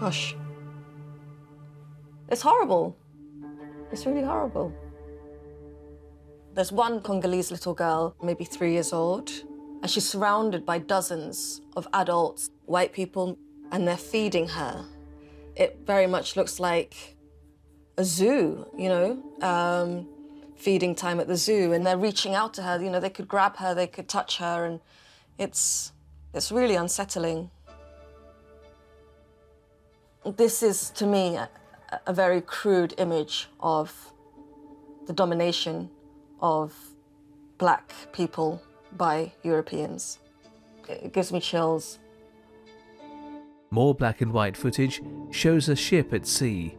Gosh. It's horrible. It's really horrible. There's one Congolese little girl, maybe 3 years old, and she's surrounded by dozens of adults, white people, and they're feeding her. It very much looks like a zoo, you know, feeding time at the zoo, and they're reaching out to her. You know, they could grab her, they could touch her, and it's really unsettling. This is, to me, a very crude image of the domination of Black people by Europeans. It gives me chills. More black and white footage shows a ship at sea.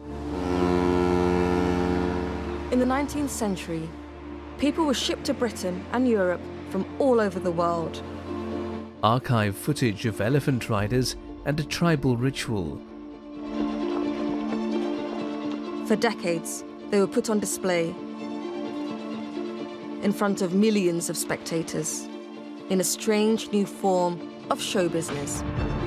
In the 19th century, people were shipped to Britain and Europe from all over the world. Archive footage of elephant riders and a tribal ritual. For decades, they were put on display in front of millions of spectators in a strange new form of show business.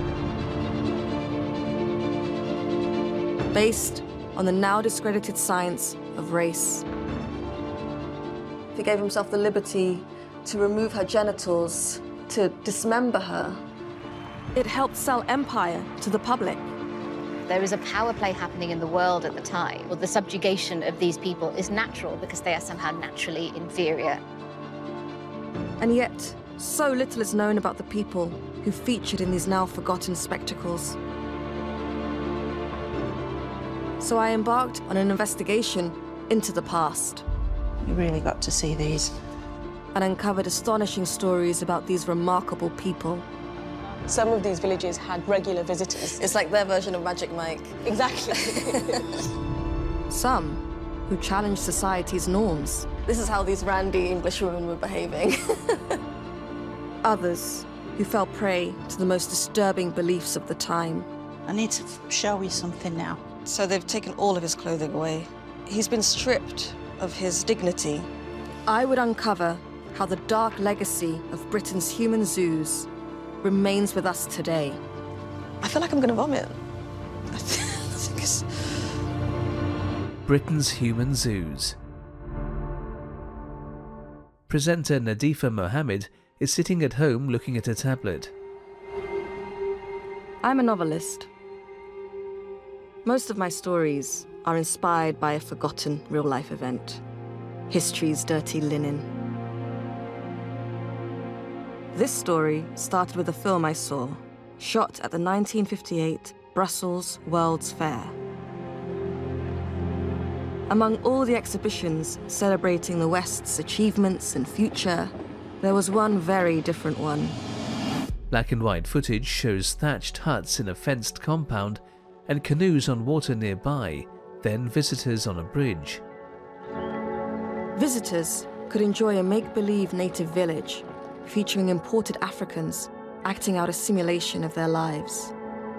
Based on the now discredited science of race. He gave himself the liberty to remove her genitals, to dismember her. It helped sell empire to the public. There is a power play happening in the world at the time. Well, the subjugation of these people is natural because they are somehow naturally inferior. And yet, so little is known about the people who featured in these now forgotten spectacles. So I embarked on an investigation into the past. You really got to see these. And uncovered astonishing stories about these remarkable people. Some of these villages had regular visitors. It's like their version of Magic Mike. Exactly. Some who challenged society's norms. This is how these randy English women were behaving. Others who fell prey to the most disturbing beliefs of the time. I need to show you something now. So they've taken all of his clothing away. He's been stripped of his dignity. I would uncover how the dark legacy of Britain's human zoos remains with us today. I feel like I'm gonna vomit. I think it's... Britain's human zoos. Presenter Nadifa Mohammed is sitting at home looking at a tablet. I'm a novelist. Most of my stories are inspired by a forgotten real-life event. History's dirty linen. This story started with a film I saw, shot at the 1958 Brussels World's Fair. Among all the exhibitions celebrating the West's achievements and future, there was one very different one. Black and white footage shows thatched huts in a fenced compound and canoes on water nearby, then visitors on a bridge. Visitors could enjoy a make-believe native village featuring imported Africans acting out a simulation of their lives.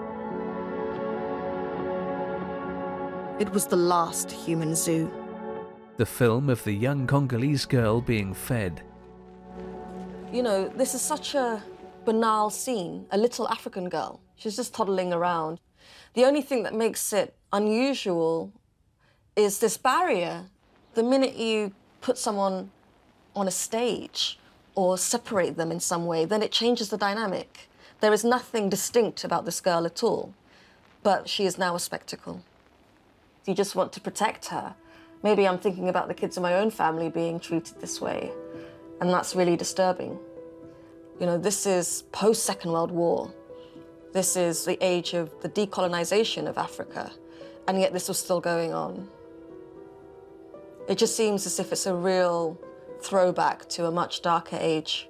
It was the last human zoo. The film of the young Congolese girl being fed. You know, this is such a banal scene, a little African girl. She's just toddling around. The only thing that makes it unusual is this barrier. The minute you put someone on a stage or separate them in some way, then it changes the dynamic. There is nothing distinct about this girl at all, but she is now a spectacle. You just want to protect her. Maybe I'm thinking about the kids in my own family being treated this way, and that's really disturbing. You know, this is post-Second World War. This is the age of the decolonization of Africa, and yet this was still going on. It just seems as if it's a real throwback to a much darker age.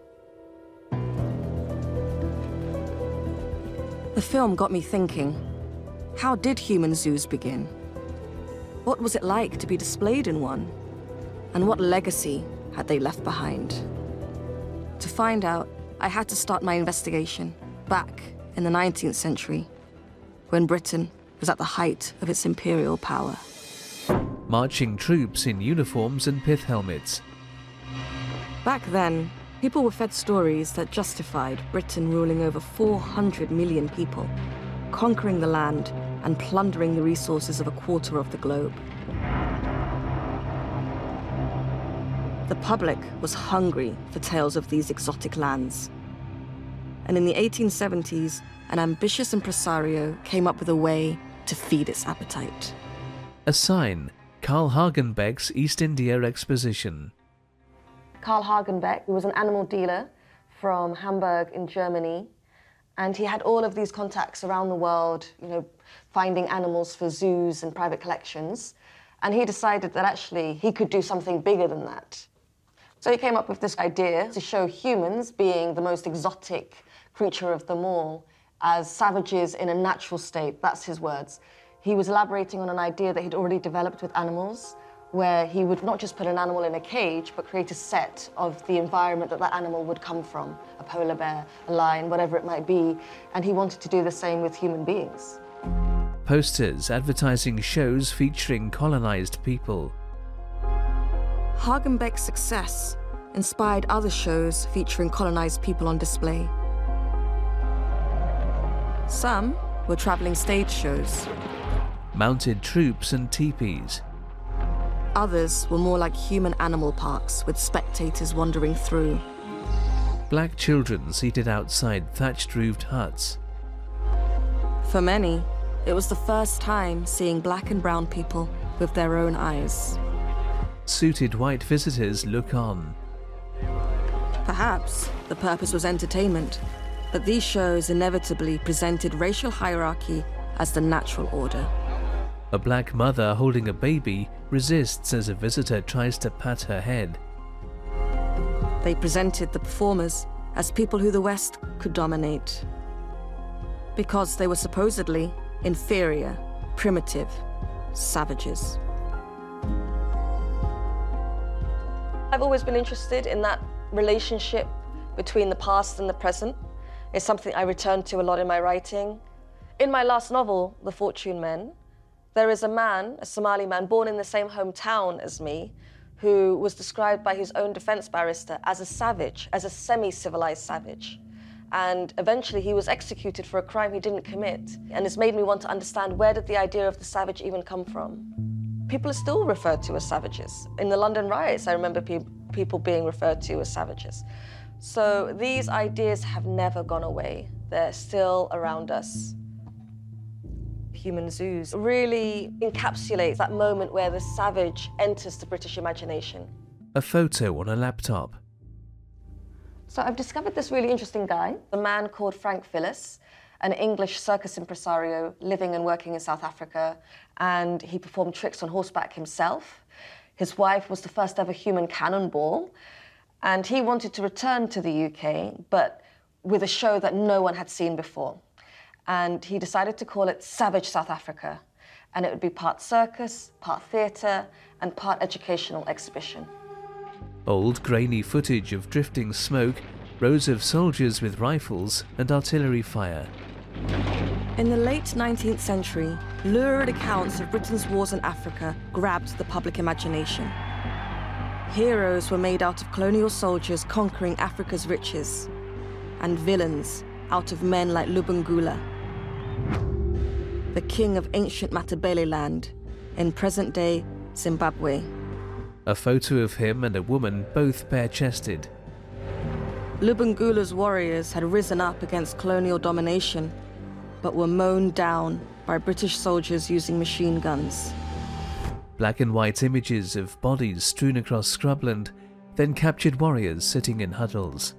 The film got me thinking, how did human zoos begin? What was it like to be displayed in one? And what legacy had they left behind? To find out, I had to start my investigation back in the 19th century, when Britain was at the height of its imperial power. Marching troops in uniforms and pith helmets. Back then, people were fed stories that justified Britain ruling over 400 million people, conquering the land and plundering the resources of a quarter of the globe. The public was hungry for tales of these exotic lands. And in the 1870s, an ambitious impresario came up with a way to feed its appetite. A sign, Carl Hagenbeck's East India Exposition. Carl Hagenbeck was an animal dealer from Hamburg in Germany, and he had all of these contacts around the world, finding animals for zoos and private collections. And he decided that actually he could do something bigger than that. So he came up with this idea to show humans, being the most exotic creature of them all, as savages in a natural state. That's his words. He was elaborating on an idea that he'd already developed with animals, where he would not just put an animal in a cage, but create a set of the environment that animal would come from, a polar bear, a lion, whatever it might be. And he wanted to do the same with human beings. Posters advertising shows featuring colonized people. Hagenbeck's success inspired other shows featuring colonized people on display. Some were traveling stage shows. Mounted troops and teepees. Others were more like human animal parks with spectators wandering through. Black children seated outside thatched-roofed huts. For many, it was the first time seeing black and brown people with their own eyes. Suited white visitors look on. Perhaps the purpose was entertainment, but these shows inevitably presented racial hierarchy as the natural order. A black mother holding a baby resists as a visitor tries to pat her head. They presented the performers as people who the West could dominate, because they were supposedly inferior, primitive, savages. I've always been interested in that relationship between the past and the present. It's something I return to a lot in my writing. In my last novel, The Fortune Men, there is a man, a Somali man, born in the same hometown as me, who was described by his own defense barrister as a savage, as a semi-civilized savage. And eventually he was executed for a crime he didn't commit. And it's made me want to understand, where did the idea of the savage even come from? People are still referred to as savages. In the London riots, I remember people being referred to as savages. So these ideas have never gone away. They're still around us. Human zoos really encapsulate that moment where the savage enters the British imagination. A photo on a laptop. So I've discovered this really interesting guy, a man called Frank Phillis, an English circus impresario living and working in South Africa, and he performed tricks on horseback himself. His wife was the first ever human cannonball, and he wanted to return to the UK, but with a show that no one had seen before. And he decided to call it Savage South Africa, and it would be part circus, part theatre, and part educational exhibition. Old grainy footage of drifting smoke, rows of soldiers with rifles and artillery fire. In the late 19th century, lurid accounts of Britain's wars in Africa grabbed the public imagination. Heroes were made out of colonial soldiers conquering Africa's riches, and villains out of men like Lubengula, the king of ancient Matabele land in present-day Zimbabwe. A photo of him and a woman, both bare-chested. Lubengula's warriors had risen up against colonial domination, but were mown down by British soldiers using machine guns. Black and white images of bodies strewn across scrubland, then captured warriors sitting in huddles.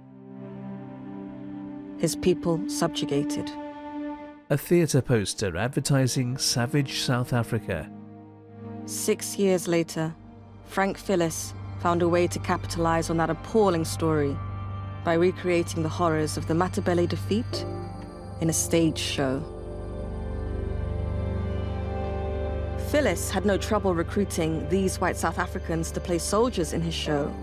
His people subjugated. A theatre poster advertising Savage South Africa. 6 years later, Frank Phillis found a way to capitalize on that appalling story by recreating the horrors of the Matabele defeat in a stage show. Phillis had no trouble recruiting these white South Africans to play soldiers in his show.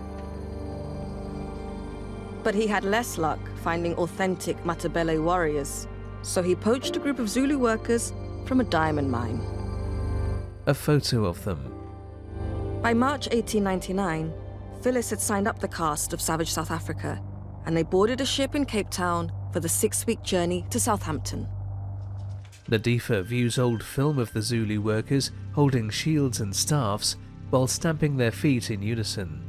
But he had less luck finding authentic Matabele warriors, so he poached a group of Zulu workers from a diamond mine. A photo of them. By March 1899, Phillis had signed up the cast of Savage South Africa, and they boarded a ship in Cape Town for the 6-week journey to Southampton. Nadifa views old film of the Zulu workers holding shields and staffs while stamping their feet in unison.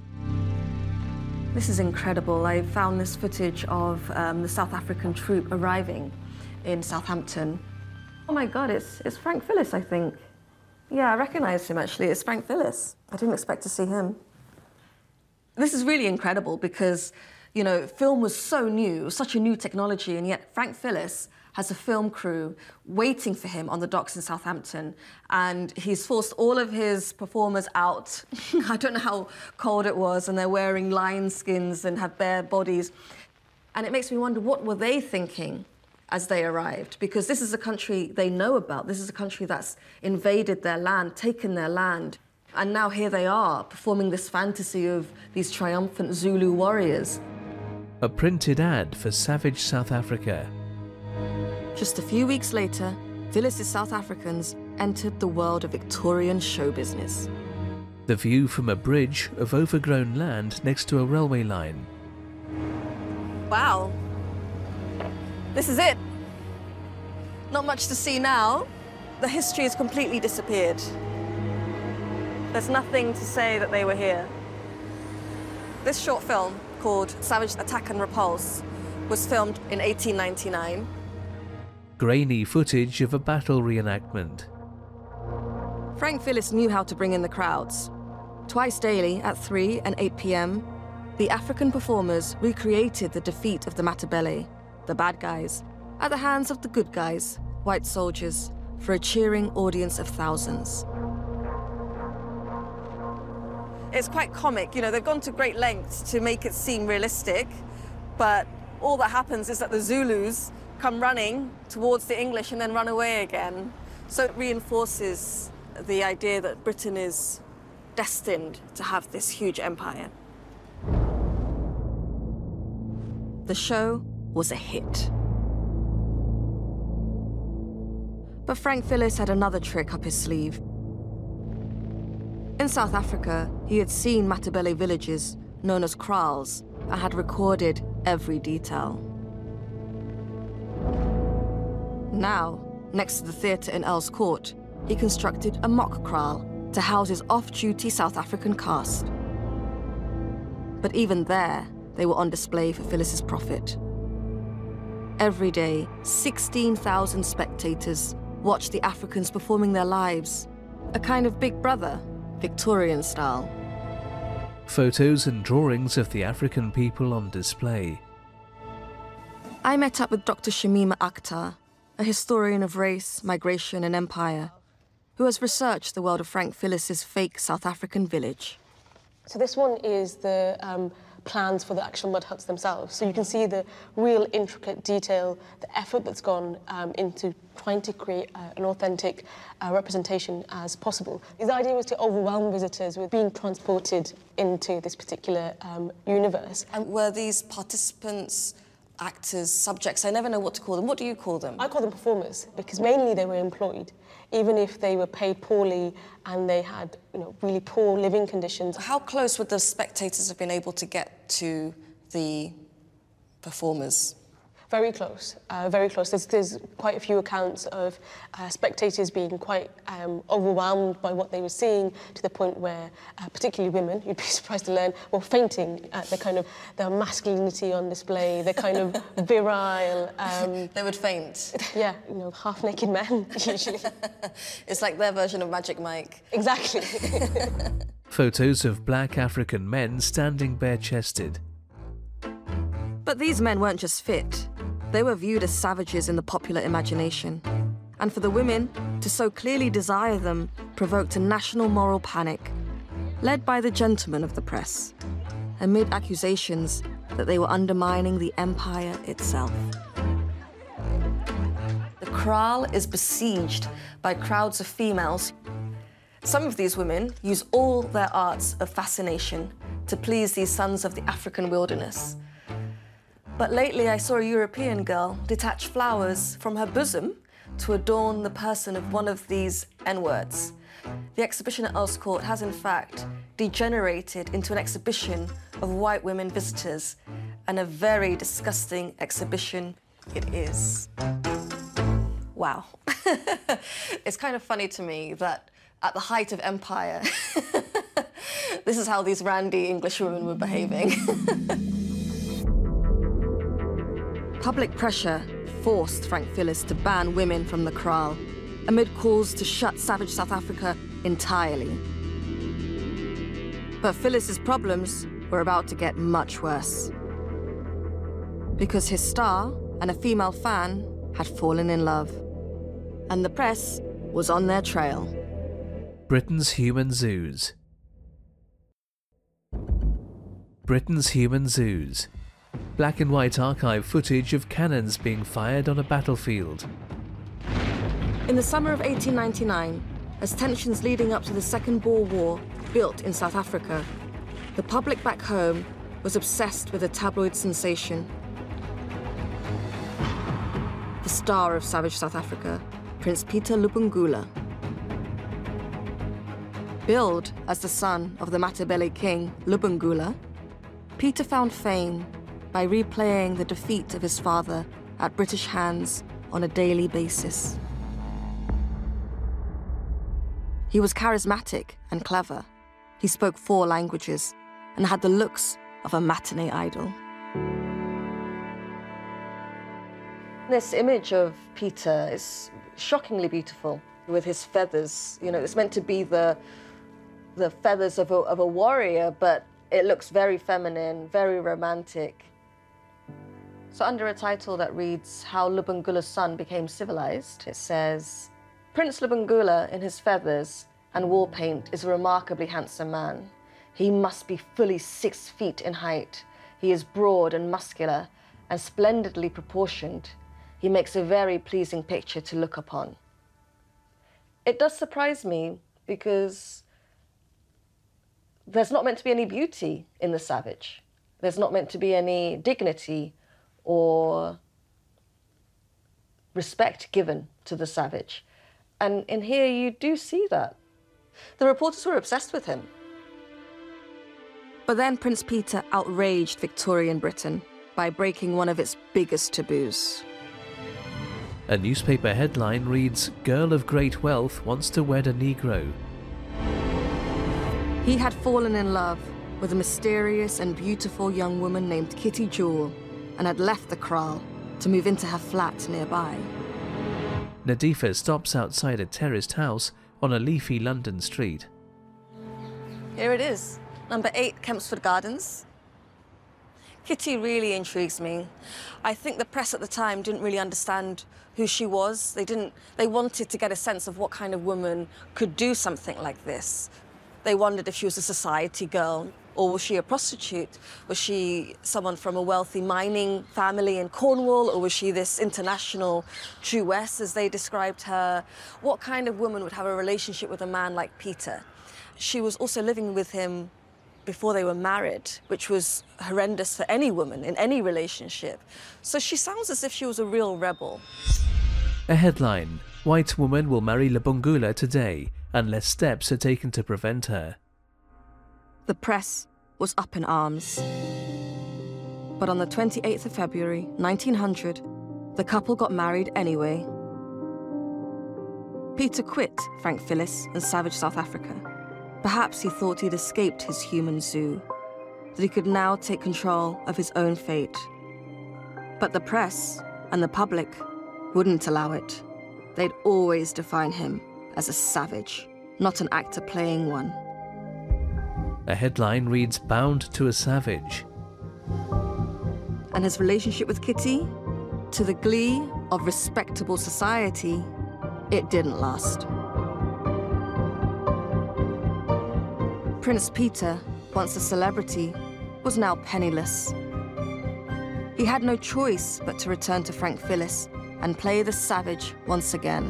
This is incredible. I found this footage of the South African troop arriving in Southampton. Oh my God, it's Frank Phillis, I think. Yeah, I recognise him actually. It's Frank Phillis. I didn't expect to see him. This is really incredible because, you know, film was so new, such a new technology, and yet Frank Phillis has a film crew waiting for him on the docks in Southampton, and he's forced all of his performers out. I don't know how cold it was, and they're wearing lion skins and have bare bodies. And it makes me wonder, what were they thinking as they arrived? Because this is a country they know about. This is a country that's invaded their land, taken their land. And now here they are, performing this fantasy of these triumphant Zulu warriors. A printed ad for Savage South Africa. Just a few weeks later, Phillis's South Africans entered the world of Victorian show business. The view from a bridge of overgrown land next to a railway line. Wow. This is it. Not much to see now. The history has completely disappeared. There's nothing to say that they were here. This short film, called Savage Attack and Repulse, was filmed in 1899. Grainy footage of a battle reenactment. Frank Phillis knew how to bring in the crowds. Twice daily at 3 and 8 p.m, the African performers recreated the defeat of the Matabele, the bad guys, at the hands of the good guys, white soldiers, for a cheering audience of thousands. It's quite comic, you know, they've gone to great lengths to make it seem realistic, but all that happens is that the Zulus come running towards the English and then run away again. So it reinforces the idea that Britain is destined to have this huge empire. The show was a hit. But Frank Phillis had another trick up his sleeve. In South Africa, he had seen Matabele villages, known as kraals, and had recorded every detail. Now, next to the theatre in Earl's Court, he constructed a mock kraal to house his off-duty South African cast. But even there, they were on display for Phillis's profit. Every day, 16,000 spectators watched the Africans performing their lives, a kind of Big Brother, Victorian style. Photos and drawings of the African people on display. I met up with Dr. Shamima Akhtar, a historian of race, migration and empire, who has researched the world of Frank Phillis's fake South African village. So this one is the plans for the actual mud huts themselves. So you can see the real intricate detail, the effort that's gone into trying to create an authentic representation as possible. The idea was to overwhelm visitors with being transported into this particular universe. And were these participants, actors, subjects? I never know what to call them. What do you call them? I call them performers because mainly they were employed, even if they were paid poorly and they had, you know, really poor living conditions. How close would the spectators have been able to get to the performers? Very close, very close. There's quite a few accounts of spectators being quite overwhelmed by what they were seeing, to the point where, particularly women, you'd be surprised to learn, were fainting at the masculinity on display, the kind of virile... They would faint? Yeah, you know, half-naked men, usually. It's like their version of Magic Mike. Exactly. Photos of black African men standing bare-chested. But these men weren't just fit. They were viewed as savages in the popular imagination. And for the women, to so clearly desire them provoked a national moral panic, led by the gentlemen of the press, amid accusations that they were undermining the empire itself. The kraal is besieged by crowds of females. Some of these women use all their arts of fascination to please these sons of the African wilderness. But lately I saw a European girl detach flowers from her bosom to adorn the person of one of these N-words. The exhibition at Earl's Court has in fact degenerated into an exhibition of white women visitors, and a very disgusting exhibition it is. Wow. It's kind of funny to me that at the height of empire, this is how these randy English women were behaving. Public pressure forced Frank Phillis to ban women from the kraal, amid calls to shut savage South Africa entirely. But Phillis's problems were about to get much worse, because his star and a female fan had fallen in love, and the press was on their trail. Britain's human zoos. Britain's human zoos. Black and white archive footage of cannons being fired on a battlefield. In the summer of 1899, as tensions leading up to the Second Boer War built in South Africa, the public back home was obsessed with a tabloid sensation. The star of savage South Africa, Prince Peter Lubungula. Billed as the son of the Matabele king, Lubungula, Peter found fame by replaying the defeat of his father at British hands on a daily basis. He was charismatic and clever. He spoke 4 languages and had the looks of a matinee idol. This image of Peter is shockingly beautiful with his feathers. You know, it's meant to be the feathers of a warrior, but it looks very feminine, very romantic. So under a title that reads, How Lubungula's Son Became Civilized, it says, Prince Lubungula in his feathers and war paint is a remarkably handsome man. He must be fully 6 feet in height. He is broad and muscular and splendidly proportioned. He makes a very pleasing picture to look upon. It does surprise me because there's not meant to be any beauty in the savage. There's not meant to be any dignity or respect given to the savage. And in here, you do see that. The reporters were obsessed with him. But then Prince Peter outraged Victorian Britain by breaking one of its biggest taboos. A newspaper headline reads, Girl of great wealth wants to wed a Negro. He had fallen in love with a mysterious and beautiful young woman named Kitty Jewell and had left the kraal to move into her flat nearby. Nadifa stops outside a terraced house on a leafy London street. Here it is, number 8 Kempsford Gardens. Kitty really intrigues me. I think the press at the time didn't really understand who she was. They wanted to get a sense of what kind of woman could do something like this. They wondered if she was a society girl, or was she a prostitute? Was she someone from a wealthy mining family in Cornwall, or was she this international Jewess, as they described her? What kind of woman would have a relationship with a man like Peter? She was also living with him before they were married, which was horrendous for any woman in any relationship. So she sounds as if she was a real rebel. A headline, White woman will marry Lubungula today, unless steps are taken to prevent her. The press was up in arms. But on the 28th of February, 1900, the couple got married anyway. Peter quit Frank Phillis and savage South Africa. Perhaps he thought he'd escaped his human zoo, that he could now take control of his own fate. But the press and the public wouldn't allow it. They'd always define him as a savage, not an actor playing one. A headline reads, Bound to a Savage. And his relationship with Kitty, to the glee of respectable society, it didn't last. Prince Peter, once a celebrity, was now penniless. He had no choice but to return to Frank Phillis and play the savage once again.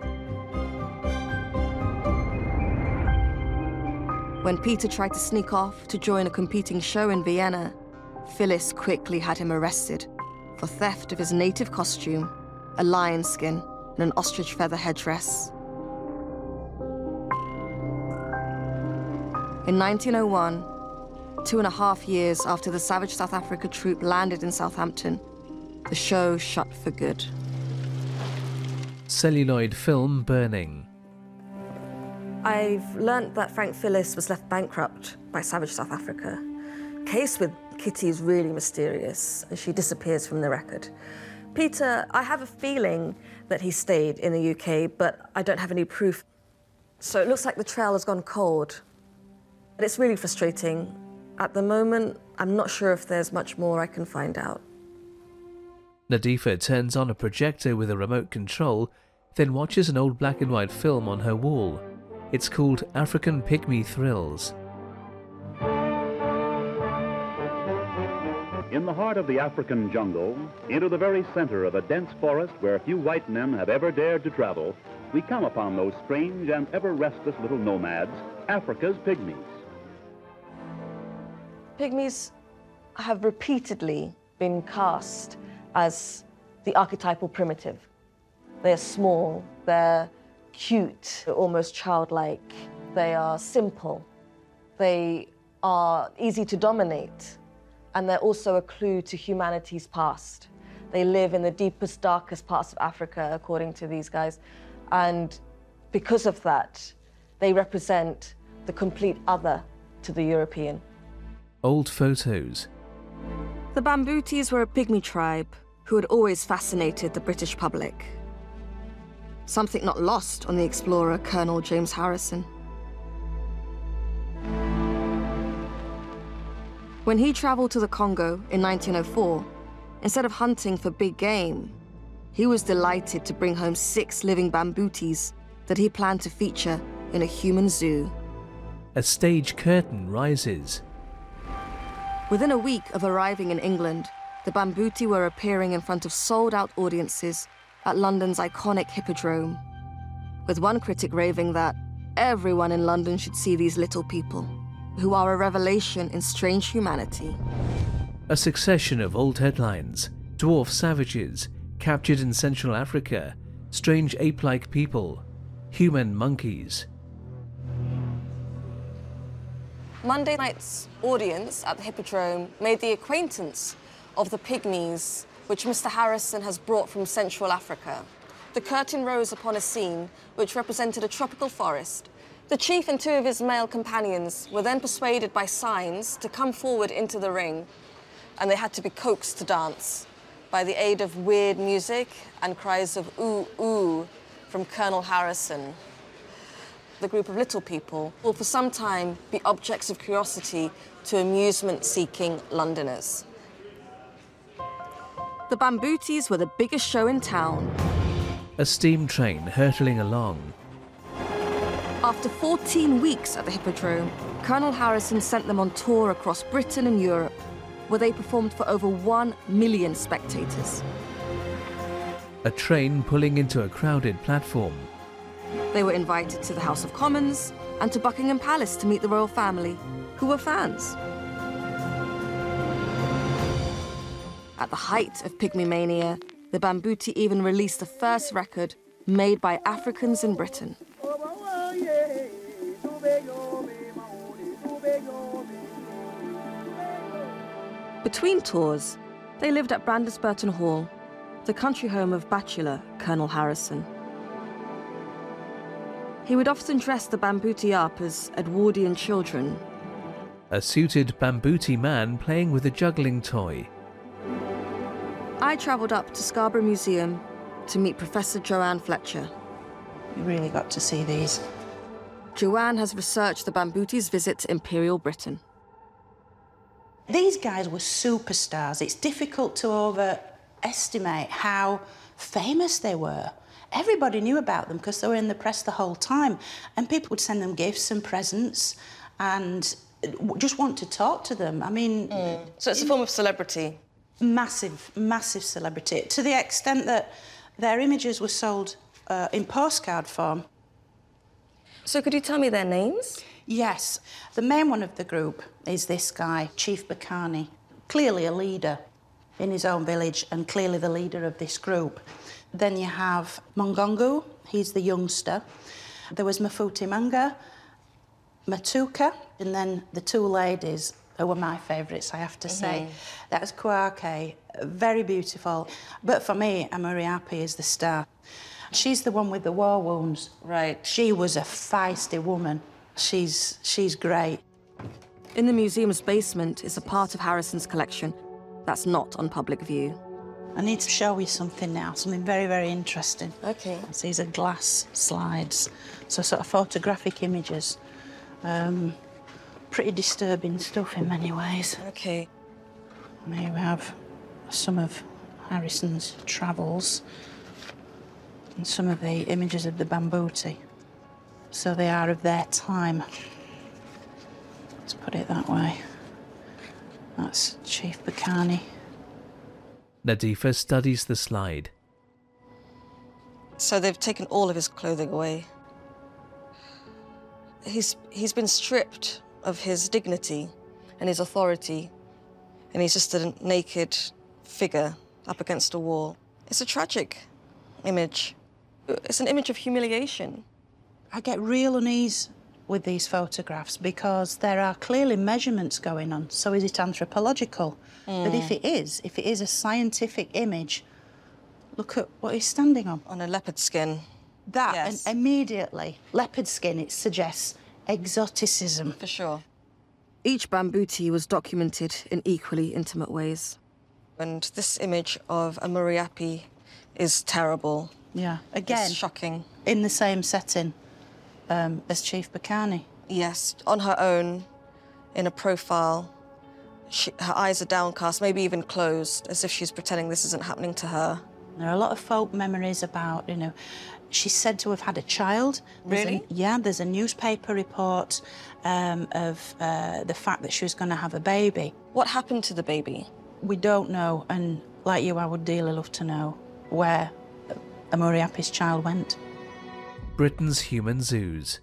When Peter tried to sneak off to join a competing show in Vienna, Phillis quickly had him arrested for theft of his native costume, a lion skin, and an ostrich feather headdress. In 1901, 2.5 years after the savage South Africa troupe landed in Southampton, the show shut for good. celluloid film burning. I've learnt that Frank Phillis was left bankrupt by Savage South Africa. Case with Kitty is really mysterious, and she disappears from the record. Peter, I have a feeling that he stayed in the UK, but I don't have any proof. So it looks like the trail has gone cold. And it's really frustrating. At the moment, I'm not sure if there's much more I can find out. Nadifa turns on a projector with a remote control, then watches an old black and white film on her wall. It's called African Pygmy Thrills. In the heart of the African jungle, into the very center of a dense forest where few white men have ever dared to travel, we come upon those strange and ever-restless little nomads, Africa's pygmies. Pygmies have repeatedly been cast as the archetypal primitive. They're small, they're cute, they're almost childlike, they are simple, they are easy to dominate, and they're also a clue to humanity's past. They live in the deepest, darkest parts of Africa, according to these guys, and because of that, they represent the complete other to the European. Old photos. The Bambutis were a pygmy tribe who had always fascinated the British public. Something not lost on the explorer Colonel James Harrison. When he traveled to the Congo in 1904, instead of hunting for big game, he was delighted to bring home 6 living Bambutis that he planned to feature in a human zoo. A stage curtain rises. Within a week of arriving in England, the Bambuti were appearing in front of sold-out audiences at London's iconic Hippodrome, with one critic raving that everyone in London should see these little people, who are a revelation in strange humanity. A succession of old headlines: dwarf savages, captured in Central Africa, strange ape-like people, human monkeys. Monday night's audience at the Hippodrome made the acquaintance of the pygmies, which Mr. Harrison has brought from Central Africa. The curtain rose upon a scene which represented a tropical forest. The chief and 2 of his male companions were then persuaded by signs to come forward into the ring, and they had to be coaxed to dance by the aid of weird music and cries of ooh, ooh from Colonel Harrison. The group of little people will for some time be objects of curiosity to amusement-seeking Londoners. The Bambutis were the biggest show in town. A steam train hurtling along. After 14 weeks at the Hippodrome, Colonel Harrison sent them on tour across Britain and Europe, where they performed for over 1 million spectators. A train pulling into a crowded platform. They were invited to the House of Commons and to Buckingham Palace to meet the royal family, who were fans. At the height of pygmy mania, the Bambuti even released the first record made by Africans in Britain. Between tours, they lived at Brandesburton Hall, the country home of bachelor Colonel Harrison. He would often dress the Bambuti up as Edwardian children. A suited Bambuti man playing with a juggling toy. I travelled up to Scarborough Museum to meet Professor Joanne Fletcher. You really got to see these. Joanne has researched the Bambuti's visit to Imperial Britain. These guys were superstars. It's difficult to overestimate how famous they were. Everybody knew about them because they were in the press the whole time, and people would send them gifts and presents and just want to talk to them. I mean... So it's a form of celebrity? Massive, massive celebrity, to the extent that their images were sold in postcard form. So could you tell me their names? Yes. The main one of the group is this guy, Chief Bakani, clearly a leader in his own village and clearly the leader of this group. Then you have Mongongu, he's the youngster. There was Mafuti Manga, Matuka, and then the 2 ladies who were my favourites, I have to say. That was Kwake, very beautiful. But for me, Amuriapi is the star. She's the one with the war wounds. Right. She was a feisty woman. She's great. In the museum's basement is a part of Harrison's collection that's not on public view. I need to show you something now, something very, very interesting. Okay. So these are glass slides, so sort of photographic images. Pretty disturbing stuff in many ways. Okay. And here we have some of Harrison's travels and some of the images of the Bambuti. So they are of their time. Let's put it that way. That's Chief Bakani. Nadifa studies the slide. So they've taken all of his clothing away. He's been stripped of his dignity and his authority, and he's just a naked figure up against a wall. It's a tragic image. It's an image of humiliation. I get real unease with these photographs because there are clearly measurements going on. So is it anthropological? But if it is a scientific image, look at what he's standing on. On a leopard skin. That, Yes. and immediately, leopard skin, it suggests exoticism. For sure. Each Bambuti was documented in equally intimate ways. And this image of a Muriapi is terrible. Yeah, again, It's shocking. in the same setting as Chief Bakani. Yes, on her own, in a profile. Her eyes are downcast, maybe even closed, as if she's pretending this isn't happening to her. There are a lot of folk memories about, she's said to have had a child. Really? There's a newspaper report of the fact that she was going to have a baby. What happened to the baby? We don't know, and like you, I would dearly love to know where a Muriapi's child went. Britain's Human Zoos.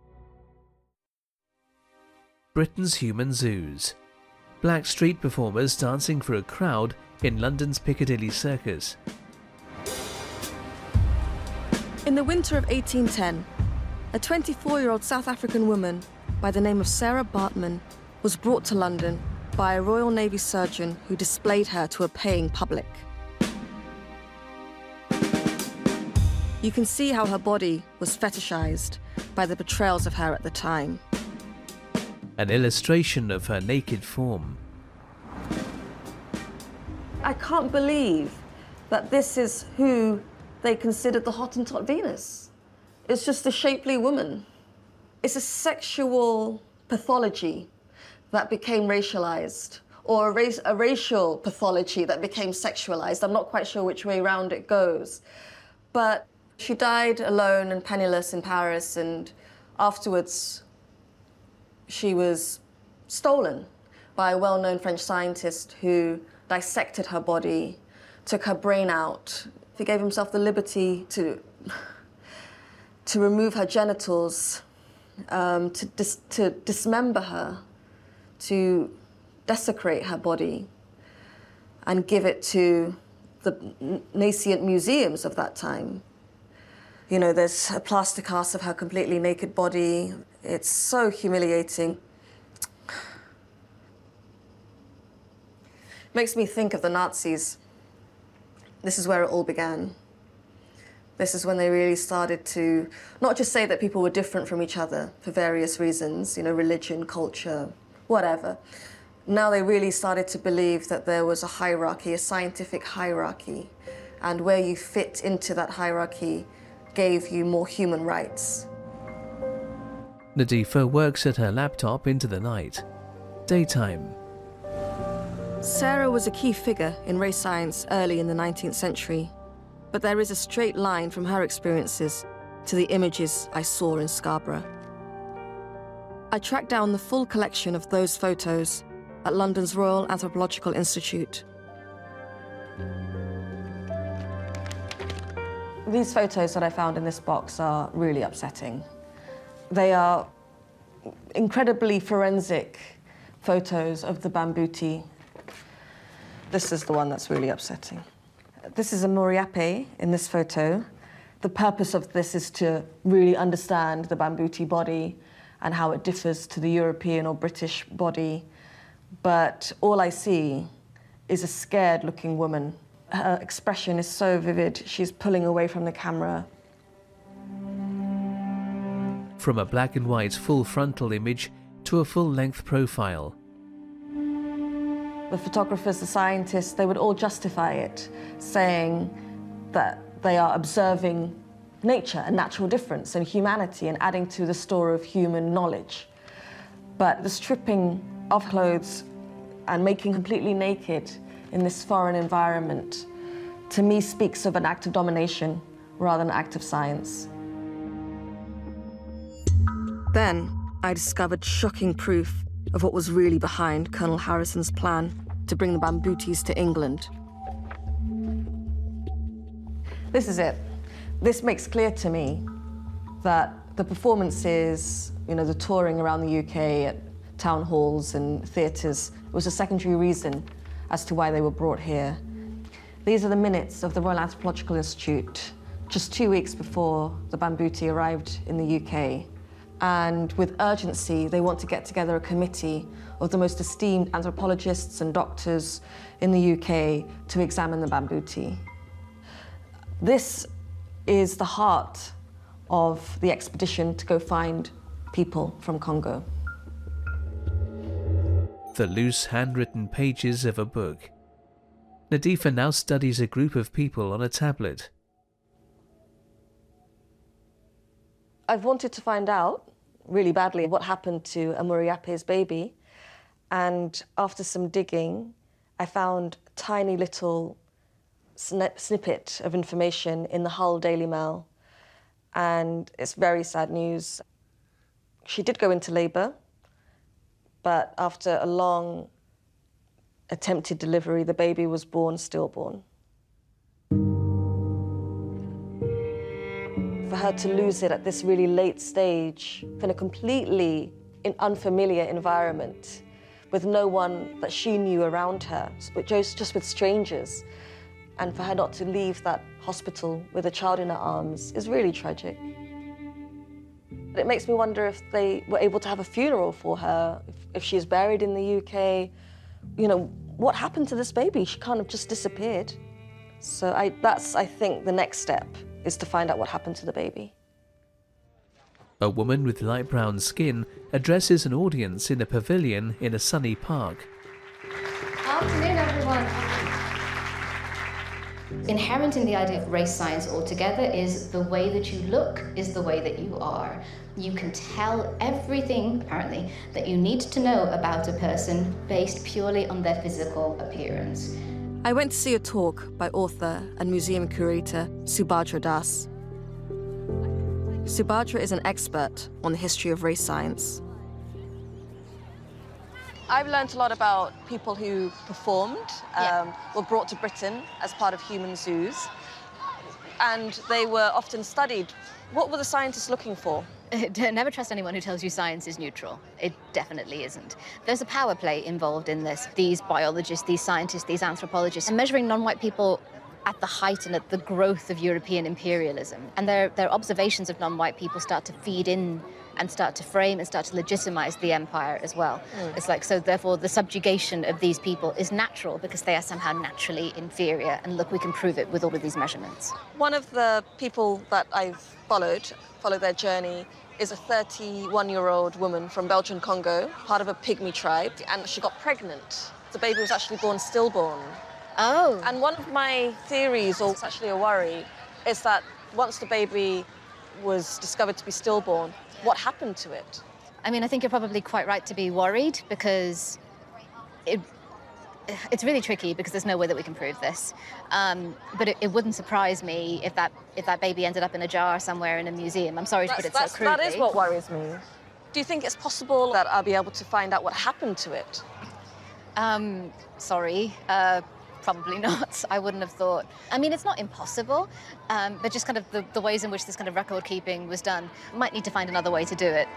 Britain's Human Zoos. Black street performers dancing for a crowd in London's Piccadilly Circus. In the winter of 1810, a 24-year-old South African woman by the name of Sarah Bartman was brought to London by a Royal Navy surgeon who displayed her to a paying public. You can see how her body was fetishized by the portrayals of her at the time. An illustration of her naked form. I can't believe that this is who they considered the Hottentot Venus. It's just a shapely woman. It's a sexual pathology that became racialized, or a racial pathology that became sexualized. I'm not quite sure which way round it goes. But she died alone and penniless in Paris, and afterwards she was stolen by a well-known French scientist who dissected her body, took her brain out. He gave himself the liberty to remove her genitals, to dismember her, to desecrate her body, and give it to the nascent museums of that time. There's a plaster cast of her completely naked body. It's so humiliating. Makes me think of the Nazis. This is where it all began. This is when they really started to not just say that people were different from each other for various reasons, religion, culture, whatever. Now they really started to believe that there was a hierarchy, a scientific hierarchy, and where you fit into that hierarchy gave you more human rights. Nadifa works at her laptop into the night. Daytime. Sarah was a key figure in race science early in the 19th century, but there is a straight line from her experiences to the images I saw in Scarborough. I tracked down the full collection of those photos at London's Royal Anthropological Institute. These photos that I found in this box are really upsetting. They are incredibly forensic photos of the Bambuti. This is the one that's really upsetting. This is a Muriapi in this photo. The purpose of this is to really understand the Bambuti body and how it differs to the European or British body. But all I see is a scared-looking woman. Her expression is so vivid. She's pulling away from the camera. from a black and white full frontal image to a full-length profile. The photographers, the scientists, they would all justify it, saying that they are observing nature, a natural difference, and humanity, and adding to the store of human knowledge. But the stripping of clothes and making completely naked in this foreign environment, to me, speaks of an act of domination rather than an act of science. Then I discovered shocking proof of what was really behind Colonel Harrison's plan to bring the Bambootis to England. This is it. This makes clear to me that the performances, the touring around the UK at town halls and theatres was a secondary reason as to why they were brought here. These are the minutes of the Royal Anthropological Institute, just 2 weeks before the Bambooti arrived in the UK. And with urgency, they want to get together a committee of the most esteemed anthropologists and doctors in the UK to examine the Bambooti. This is the heart of the expedition to go find people from Congo. The loose handwritten pages of a book. Nadifa now studies a group of people on a tablet. I've wanted to find out, really badly, what happened to Amuriape's baby. And after some digging, I found a tiny little snippet of information in the Hull Daily Mail. And it's very sad news. She did go into labour, but after a long attempted delivery, the baby was born stillborn. For her to lose it at this really late stage, in a completely unfamiliar environment, with no one that she knew around her, but just with strangers, and for her not to leave that hospital with a child in her arms is really tragic. It makes me wonder if they were able to have a funeral for her, if she's buried in the UK. What happened to this baby? She kind of just disappeared. So that's, I think, the next step, is to find out what happened to the baby. A woman with light brown skin addresses an audience in a pavilion in a sunny park. Afternoon, everyone. Inherent in the idea of race science altogether is the way that you look is the way that you are. You can tell everything, apparently, that you need to know about a person based purely on their physical appearance. I went to see a talk by author and museum curator Subhadra Das. Subhadra is an expert on the history of race science. I've learned a lot about people who performed, were brought to Britain as part of human zoos, and they were often studied. What were the scientists looking for? Never trust anyone who tells you science is neutral. It definitely isn't. There's a power play involved in this. These biologists, these scientists, these anthropologists are measuring non-white people at the height and at the growth of European imperialism. And their observations of non-white people start to feed in and start to frame and start to legitimize the empire as well. It's like, so therefore the subjugation of these people is natural because they are somehow naturally inferior. And look, we can prove it with all of these measurements. One of the people that I've followed their journey, is a 31-year-old woman from Belgian Congo, part of a pygmy tribe, and she got pregnant. The baby was actually born stillborn. Oh. And one of my theories, or it's actually a worry, is that once the baby was discovered to be stillborn, what happened to it? I mean, I think you're probably quite right to be worried because it's really tricky because there's no way that we can prove this. But it wouldn't surprise me if that baby ended up in a jar somewhere in a museum. I'm sorry to put it so crudely. That is what worries me. Do you think it's possible that I'll be able to find out what happened to it? Sorry. Probably not. I wouldn't have thought. I mean, it's not impossible, but just kind of the ways in which this kind of record keeping was done. Might need to find another way to do it.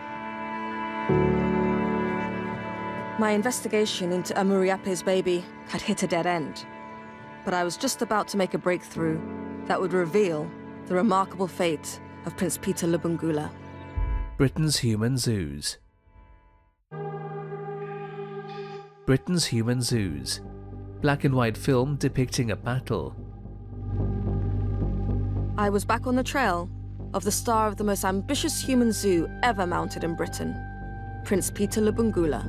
My investigation into Amuriape's baby had hit a dead end, but I was just about to make a breakthrough that would reveal the remarkable fate of Prince Peter Lubungula. Britain's Human Zoos. Britain's Human Zoos. Black and white film depicting a battle. I was back on the trail of the star of the most ambitious human zoo ever mounted in Britain, Prince Peter Lubungula.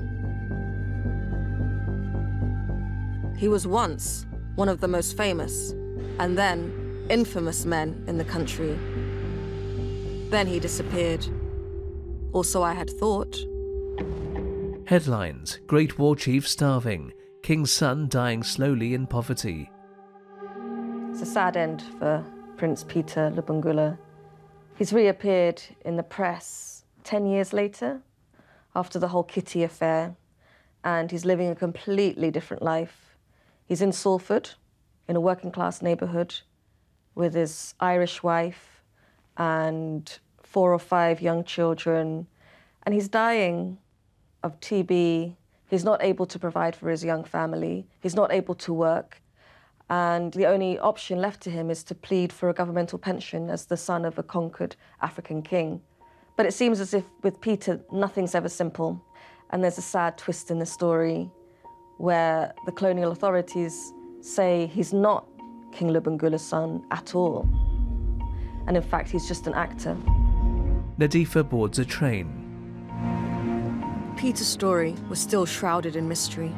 He was once one of the most famous, and then infamous men in the country. Then he disappeared. Or so I had thought. Headlines: Great War Chief starving, King's son dying slowly in poverty. It's a sad end for Prince Peter Lubungula. He's reappeared in the press 10 years later, after the whole Kitty affair, and he's living a completely different life. He's in Salford, in a working-class neighbourhood, with his Irish wife and 4 or 5 young children, and he's dying of TB. He's not able to provide for his young family. He's not able to work. And the only option left to him is to plead for a governmental pension as the son of a conquered African king. But it seems as if with Peter, nothing's ever simple. And there's a sad twist in the story where the colonial authorities say he's not King Lubungula's son at all. And in fact, he's just an actor. Nadifa boards a train. Peter's story was still shrouded in mystery.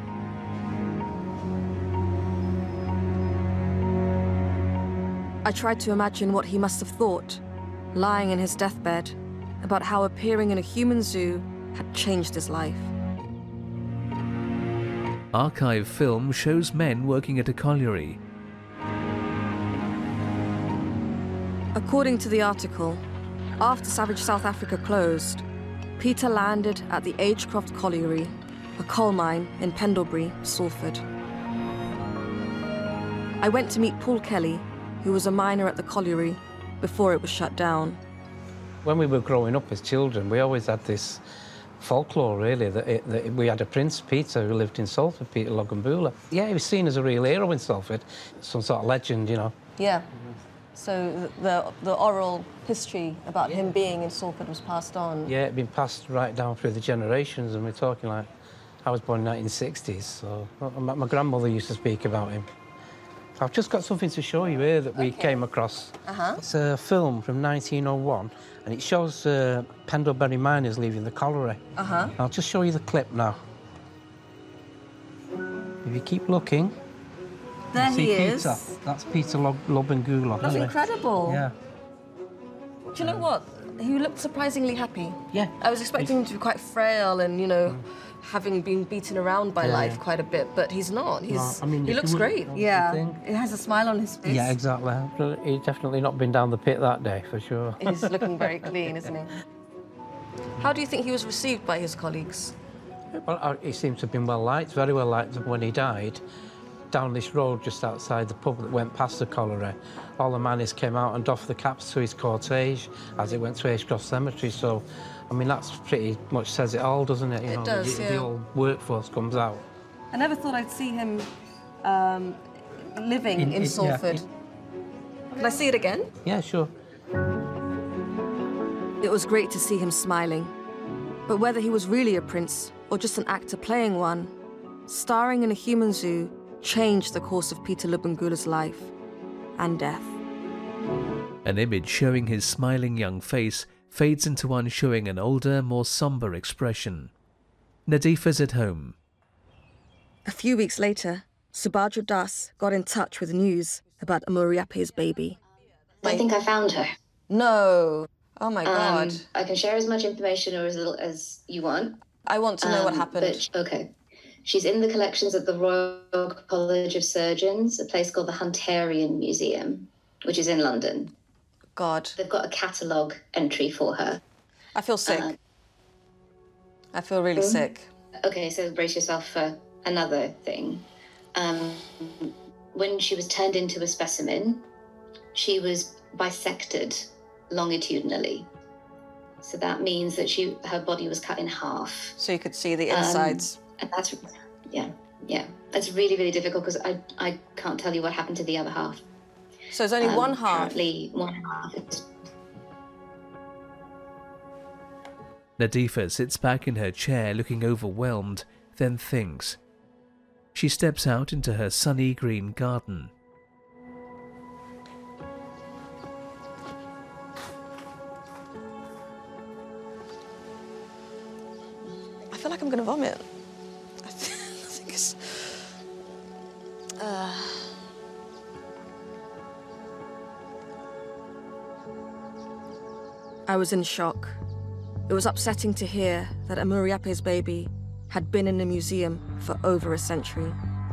I tried to imagine what he must have thought, lying in his deathbed, about how appearing in a human zoo had changed his life. Archive film shows men working at a colliery. According to the article, after Savage South Africa closed, Peter landed at the Agecroft Colliery, a coal mine in Pendlebury, Salford. I went to meet Paul Kelly, who was a miner at the colliery before it was shut down. When we were growing up as children, we always had this folklore, really, that we had a Prince Peter who lived in Salford, Peter Lubungula. Yeah, he was seen as a real hero in Salford, some sort of legend, you know. Yeah. So the oral history about him being in Salford was passed on? Yeah, it'd been passed right down through the generations, and we're talking like, I was born in the 1960s, so my grandmother used to speak about him. I've just got something to show you here that we came across. It's a film from 1901, and it shows Pendlebury miners leaving the colliery. I'll just show you the clip now. If you keep looking, there see he is. Peter. That's Peter Lubungula. That's incredible. Yeah. Do you know what? He looked surprisingly happy. Yeah. I was expecting him to be quite frail and, you know, having been beaten around by life quite a bit, but he's not. He looks great. Yeah. He has a smile on his face. Yeah, exactly. He's definitely not been down the pit that day, for sure. He's looking very clean, isn't he? How do you think he was received by his colleagues? Well, he seems to have been well liked, very well liked when he died. Down this road just outside the pub that went past the colliery, all the miners came out and doffed the caps to his cortege as it went to Agecroft Cemetery. So, I mean, that's pretty much says it all, doesn't it? You know, does, the whole workforce comes out. I never thought I'd see him living in Salford. Can I see it again? Yeah, sure. It was great to see him smiling. But whether he was really a prince or just an actor playing one, starring in a human zoo changed the course of Peter Lubungula's life and death. An image showing his smiling young face fades into one showing an older, more sombre expression. Nadifa's at home. A few weeks later, Subhadra Das got in touch with news about Amuriape's baby. I think I found her. No. Oh my God. I can share as much information or as little as you want. I want to know what happened. Okay. She's in the collections at the Royal College of Surgeons, a place called the Hunterian Museum, which is in London. God. They've got a catalogue entry for her. I feel sick. I feel really sick. Okay, so brace yourself for another thing. When she was turned into a specimen, she was bisected longitudinally. So that means that her body was cut in half. So you could see the insides. And that's, yeah. It's really, really difficult because I can't tell you what happened to the other half. So it's only one half? Currently, one half is... Nadifa sits back in her chair looking overwhelmed, then thinks. She steps out into her sunny green garden. feel like I'm going to vomit. I think it's... I was in shock. It was upsetting to hear that Amuriape's baby had been in a museum for over a century.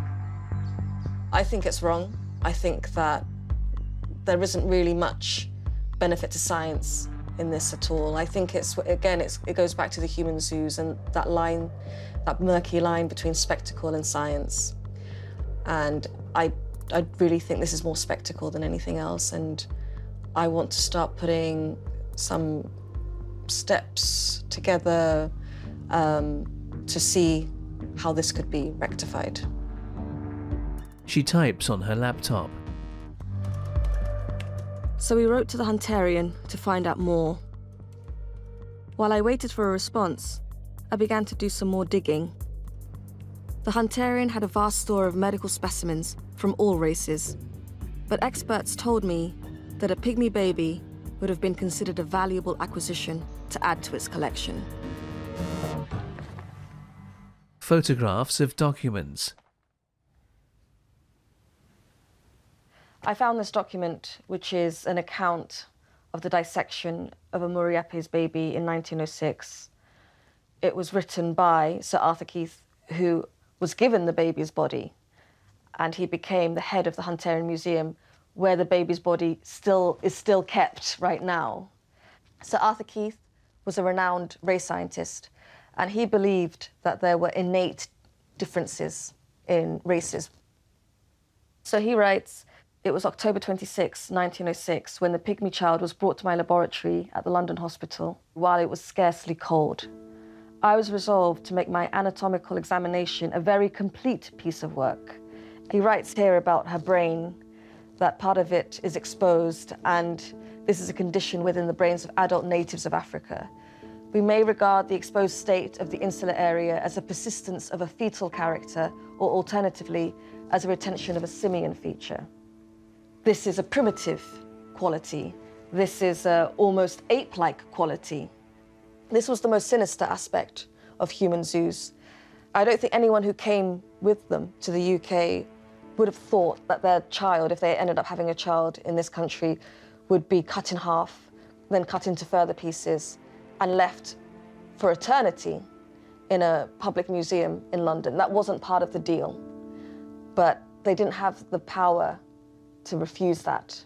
I think it's wrong. I think that there isn't really much benefit to science in this at all. I think it goes back to the human zoos and that line, that murky line between spectacle and science. And I really think this is more spectacle than anything else, and I want to start putting some steps together to see how this could be rectified. She types on her laptop. So we wrote to the Hunterian to find out more. While I waited for a response, I began to do some more digging. The Hunterian had a vast store of medical specimens from all races, but experts told me that a pygmy baby would have been considered a valuable acquisition to add to its collection. Photographs of documents. I found this document, which is an account of the dissection of Amuriape's baby in 1906. It was written by Sir Arthur Keith, who was given the baby's body, and he became the head of the Hunterian Museum, where the baby's body is still kept right now. Sir Arthur Keith was a renowned race scientist, and he believed that there were innate differences in races. So he writes, "It was October 26, 1906, when the pygmy child was brought to my laboratory at the London Hospital while it was scarcely cold. I was resolved to make my anatomical examination a very complete piece of work." He writes here about her brain, that part of it is exposed, and this is a condition within the brains of adult natives of Africa. We may regard the exposed state of the insular area as a persistence of a fetal character, or alternatively, as a retention of a simian feature. This is a primitive quality. This is a almost ape-like quality. This was the most sinister aspect of human zoos. I don't think anyone who came with them to the UK would have thought that their child, if they ended up having a child in this country, would be cut in half, then cut into further pieces, and left for eternity in a public museum in London. That wasn't part of the deal. But they didn't have the power to refuse that.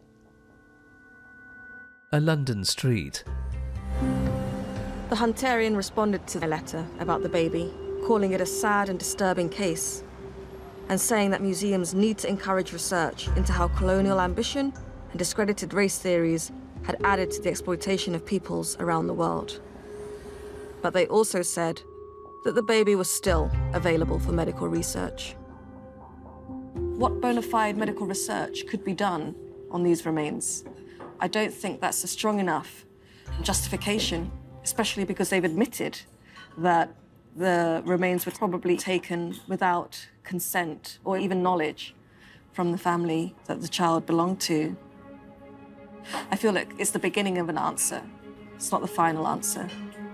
A London street. The Hunterian responded to the letter about the baby, calling it a sad and disturbing case, and saying that museums need to encourage research into how colonial ambition and discredited race theories had added to the exploitation of peoples around the world. But they also said that the baby was still available for medical research. What bona fide medical research could be done on these remains? I don't think that's a strong enough justification, especially because they've admitted that the remains were probably taken without consent or even knowledge from the family that the child belonged to. I feel like it's the beginning of an answer. It's not the final answer.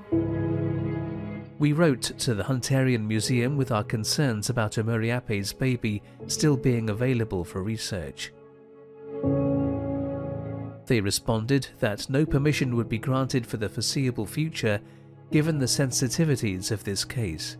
We wrote to the Hunterian Museum with our concerns about Amuriape's baby still being available for research. They responded that no permission would be granted for the foreseeable future given the sensitivities of this case.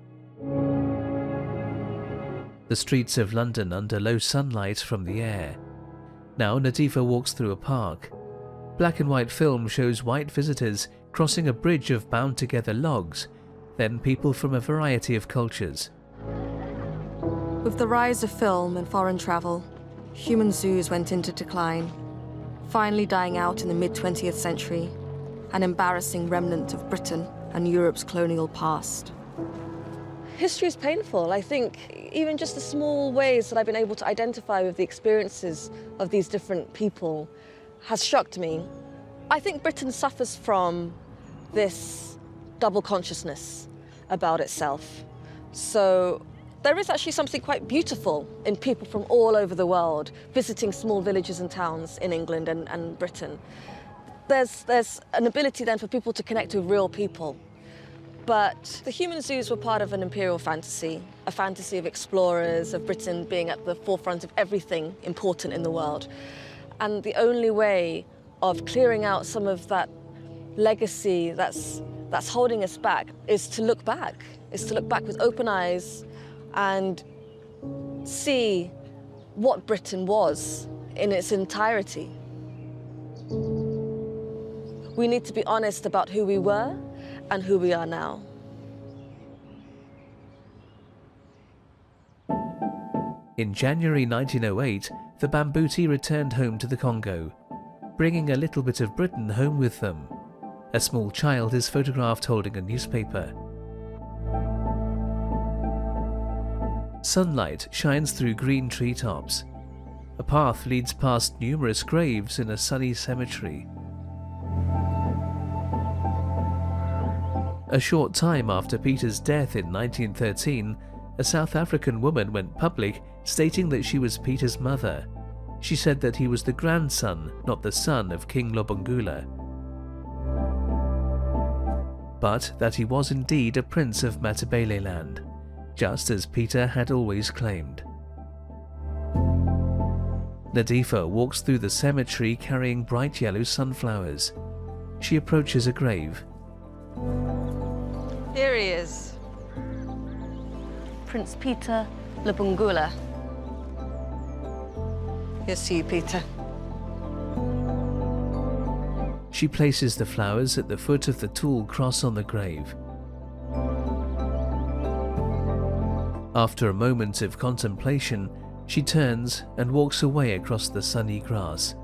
The streets of London under low sunlight from the air. Now Nadifa walks through a park. Black and white film shows white visitors crossing a bridge of bound together logs, then people from a variety of cultures. With the rise of film and foreign travel, human zoos went into decline, finally dying out in the mid-20th century, an embarrassing remnant of Britain and Europe's colonial past. History is painful. I think even just the small ways that I've been able to identify with the experiences of these different people has shocked me. I think Britain suffers from this double consciousness about itself. So there is actually something quite beautiful in people from all over the world visiting small villages and towns in England and Britain. There's an ability then for people to connect with real people. But the human zoos were part of an imperial fantasy, a fantasy of explorers, of Britain being at the forefront of everything important in the world. And the only way of clearing out some of that legacy that's holding us back is to look back, with open eyes and see what Britain was in its entirety. We need to be honest about who we were and who we are now. In January 1908, the Bambuti returned home to the Congo, bringing a little bit of Britain home with them. A small child is photographed holding a newspaper. Sunlight shines through green treetops. A path leads past numerous graves in a sunny cemetery. A short time after Peter's death in 1913, a South African woman went public stating that she was Peter's mother. She said that he was the grandson, not the son of King Lobengula, but that he was indeed a prince of Matabeleland, just as Peter had always claimed. Nadifa walks through the cemetery carrying bright yellow sunflowers. She approaches a grave. Here he is. Prince Peter Lobengula. Here's to you, Peter. She places the flowers at the foot of the tall cross on the grave. After a moment of contemplation, she turns and walks away across the sunny grass.